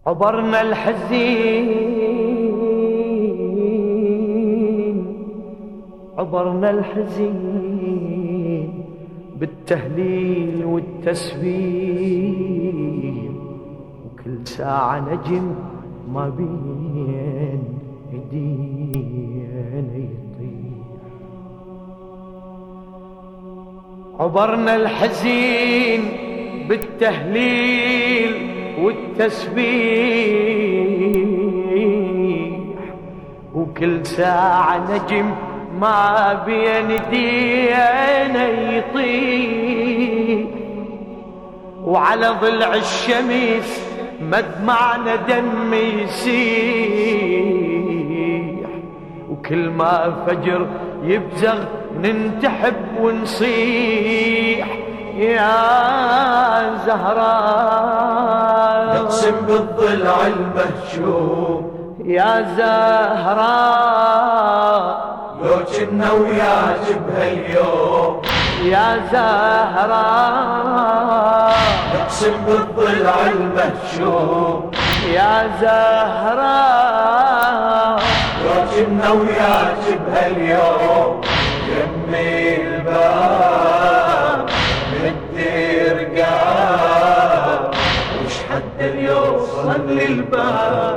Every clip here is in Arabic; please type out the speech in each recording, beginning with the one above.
عبرنا الحزين، عبرنا الحزين بالتهليل والتسبيح، وكل ساعة نجم ما بين ايدينا يطير. عبرنا الحزين بالتهليل والتسبيح، وكل ساعة نجم ما بين ايدينا يطير، وعلى ضلع الشمس مدمعنا دم يسيح، وكل ما فجر يبزغ ننتحب ونصيح يا زهراء. نقسم بالضلع المهجوم يا زهراء، لو كنا وياك بهاليوم يا زهراء. نقسم بالضلع المهجوم يا زهراء، لو كنا وياك بهاليوم يمي الباب بالدير قاب، وش حد اليوصل للباب،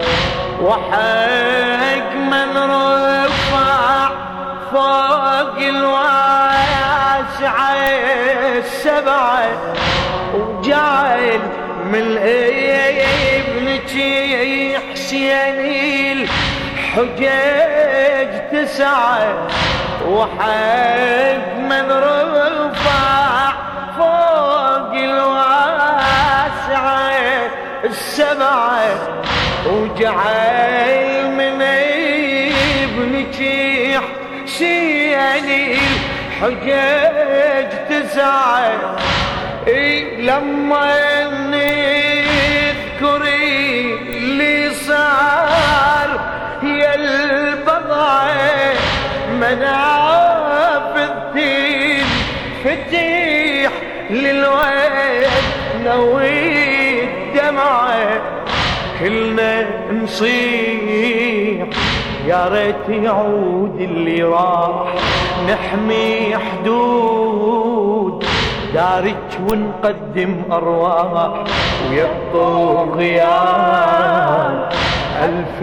وحق من رفع فوق الواسعة السبعة، وجعل من ابنك حسين الحجاج 9، وحق من رفع فوق الواسعة السبعة، وجعل من ابنك حسين الحجاج 9. لما نذكري اللي صار يا البضعة منافذتين فتيح للويل نوي الدمعة، كلنا نصيح يا ريت يعود اللي راح، نحمي حدود دارك ونقدم أرواح، ويبطل غياب ألف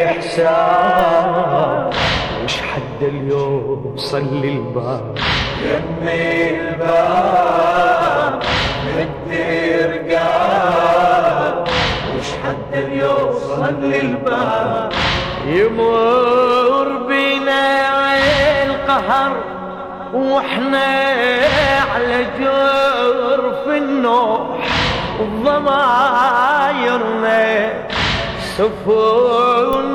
إحسان، وش حد اليوم صل الباب يمي الباب بالدير قاب، وش حد اليوصل للباب. يمر بنا القهر واحنا على جرف النوح، وضمايرنا سفن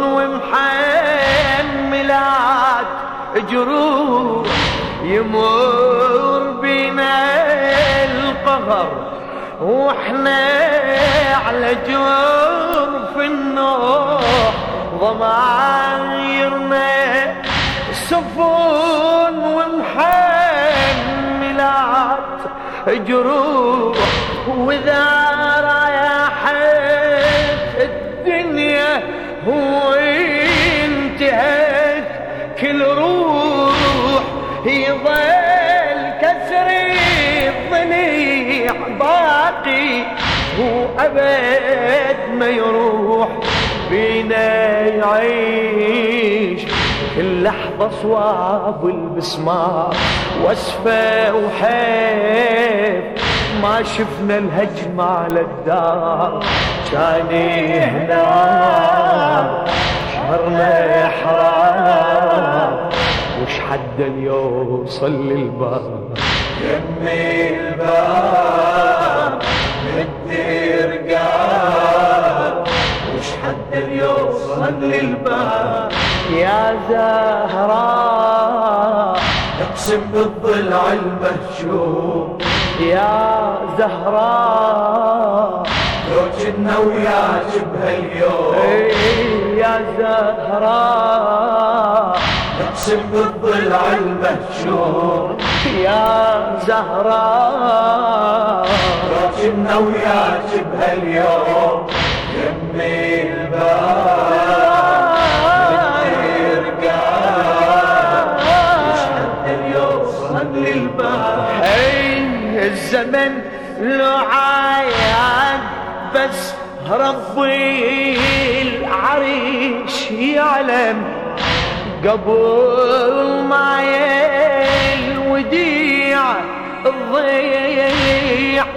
ومحملات جروح. يمر بنا القهر واحنا على جرف النوح، ضمايرنا سفن ومحملات جروح، وإذا رايحت الدنيا وانتهت كل روح، يظل كسري الضليع باقي وأبد ما يروح، بينا يعيش كل لحظة صواب البسمار، واسفة وحيف ما شفنا الهجمة على الدار، كاني هنا شهرنا حرام، وش حد اليوصل للباب يمي الباب بالدير قاب، وش حد اليوصل للباب. يا زهراء، نقسم بالضلع المهجوم يا زهراء، لو كنا وياك بهاليوم يا زهراء. نقسم بالضلع المهجوم يا زهراء، لو كنا وياك بهاليوم يمي الزمن لو عاد بس ربي العريش يعلم قبل ما الوديع الضيع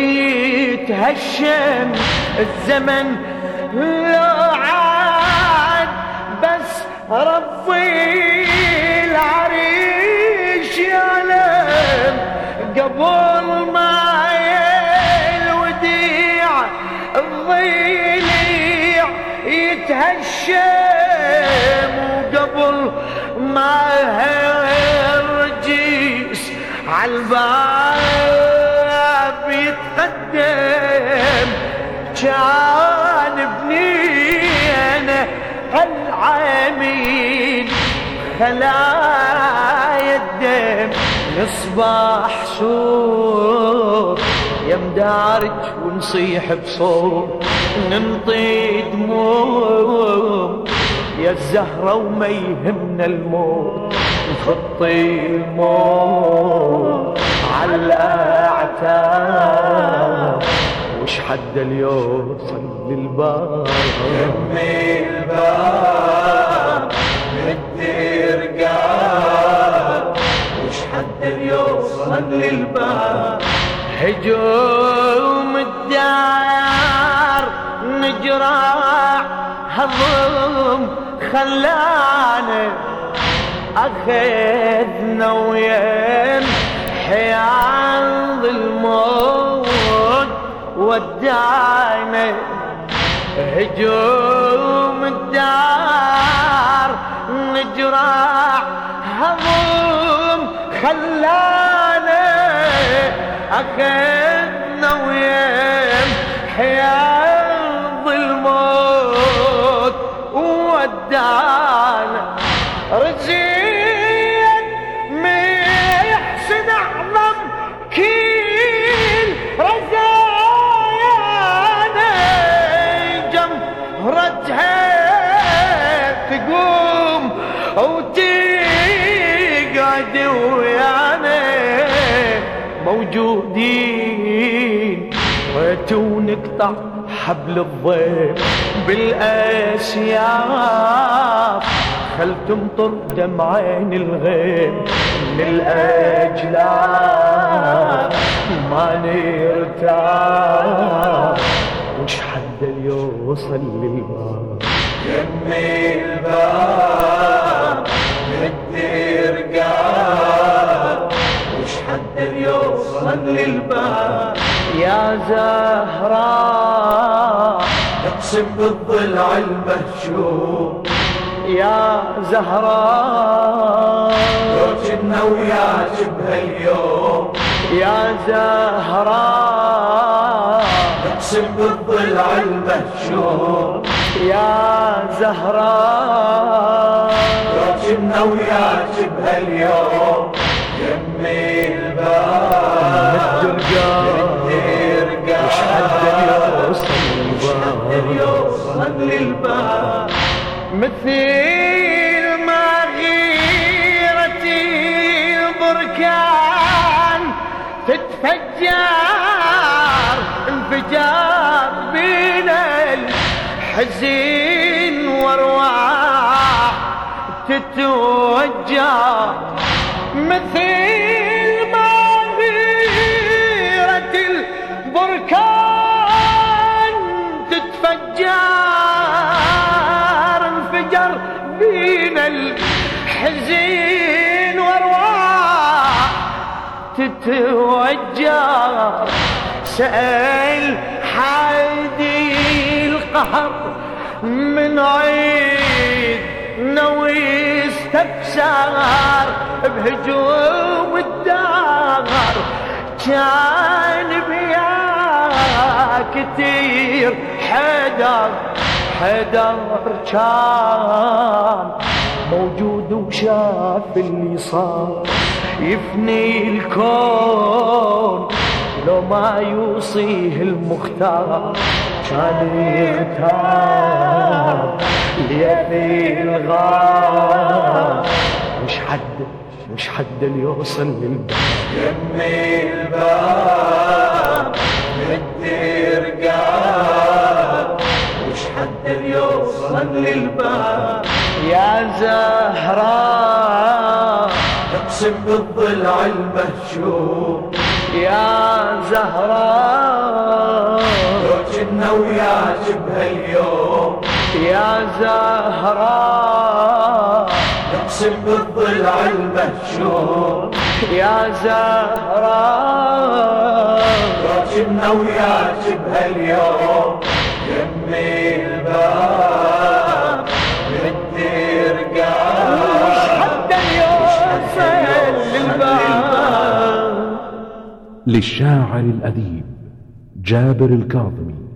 يتهشم. الزمن لو عاد بس ربي العريش يعلم قبل ما الوديع الضيع يتهشم وقبل ما الرجيس عالباب يتقدم كان بنينا العميل خلايا الدم نصبح سور يا مدارج ونصيح بصوت ننطي دموم يا الزهرة وما يهمنا الموت نخطي الموت على الأعتاب وش حد اليوم صل للباب يمي الباب بالدير قاب وش حد اليوم صل للباب هجوم الدار نجرع هضم خلانا أخذنا ويم حياض الموت ودعنا. هجوم الدار نجرع هضم خلانا أخذنا ويم حياض الموت ودعنا. رزيد ما يحسن أعظم كيل رزايانا جمهرتها تقوم وتقعد ويانا موجودين ونقطع حبل الضيم بالأسياف خل تمطر دمعين الغيم من الأجلاف ما نرتاح وش حد يوصل للباب يمي الباب بالدير قاب وش حد يوصل للباب يا زهراء يقسم بالضلع المهجوم يا زهراء لو جنا وياك بهاليوم يا زهراء يقسم بالضلع المهجوم يا زهراء لو جنا وياك بهاليوم يمي الباب بالدير قاب وش حد يوصل للباب مثل ما غيرتي البركان تتفجر انفجار بين الحزين وارواح تتوجع. مثل ما غيرت البركان تتفجر انفجر بين الحزين وارواح تتوجع. سأل حادي القهر من عيد نوي استفسار بهجوم الدار كان بيا كتير حدر كان موجود وشاف اللي صار يفني الكون لو ما يوصيه المختار كان يغتاب ليفي الغار. مش حد اللي يوصل للباب يمي الباب نقسم بالضلع المهجور يا زهراء لو جنا وياك بهاليوم يا زهراء نقسم بالضلع المهجور يا زهراء لو جنا وياك بهاليوم يمي الباب بالدير قاعد حتى يوصل للباب. للشاعر الأديب جابر الكاظمي.